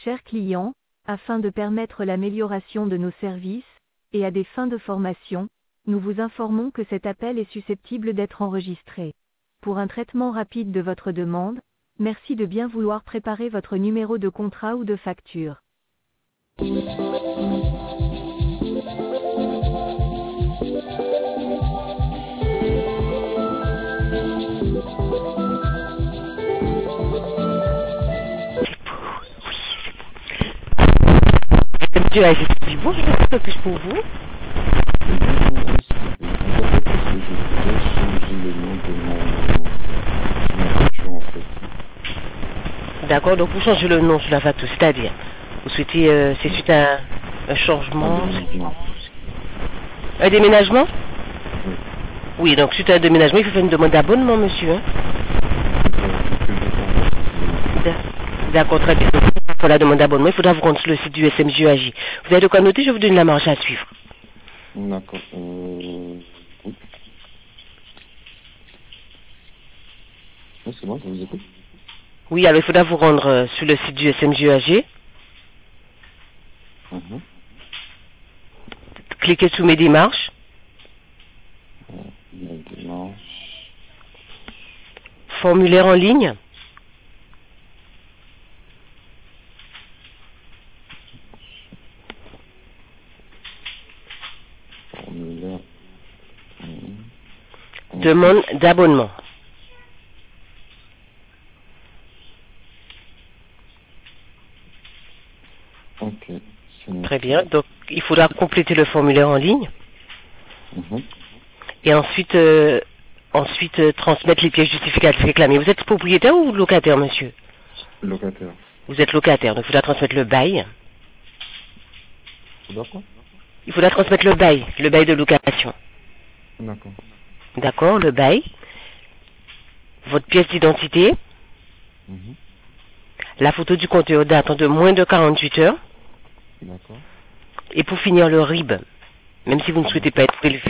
chers clients, afin de permettre l'amélioration de nos services, et à des fins de formation, nous vous informons que cet appel est susceptible d'être enregistré. Pour un traitement rapide de votre demande, merci de bien vouloir préparer votre numéro de contrat ou de facture. Monsieur Agis, bonjour, je ne peux plus pour vous. D'accord, donc vous changez le nom sur la facture, c'est-à-dire, vous souhaitez, c'est suite à un changement, un déménagement? Oui, donc suite à un déménagement, il faut faire une demande d'abonnement, monsieur. Hein? D'accord, très bien. Pour la demande d'abonnement, il faudra vous rendre sur le site du SMJAJ. Vous avez de quoi noter, je vous donne la marche à suivre. D'accord. C'est bon, je vous écoute. Oui, alors il faudra vous rendre sur le site du SMJAG. Cliquez sur mes démarches. Mes démarches. Formulaire en ligne. Formulaire. Demande d'abonnement. Ok. Très bien. Donc, il faudra compléter le formulaire en ligne. Et ensuite, transmettre les pièces justificatives réclamées. Vous êtes propriétaire ou locataire, monsieur? Locataire. Vous êtes locataire, donc il faudra transmettre le bail. D'accord. Il faudra transmettre le bail de location. D'accord. D'accord, le bail. Votre pièce d'identité. La photo du compteur datant de moins de 48 heures. D'accord. Et pour finir, le RIB. Même si vous ne souhaitez pas être prélevé.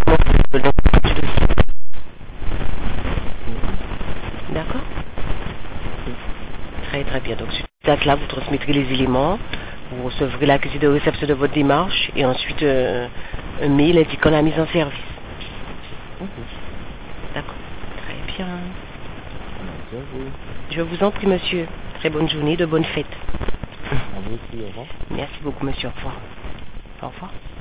D'accord. Très très bien. Donc, sur cette date-là, vous transmettrez les éléments. Vous recevrez l'accusé de réception de votre démarche. Et ensuite, un mail indiquant la mise en service. D'accord. Très bien. Merci à vous. Je vous en prie, monsieur. Très bonne journée, de bonnes fêtes. À vous aussi, au revoir. Merci beaucoup, monsieur. Au revoir. Au revoir.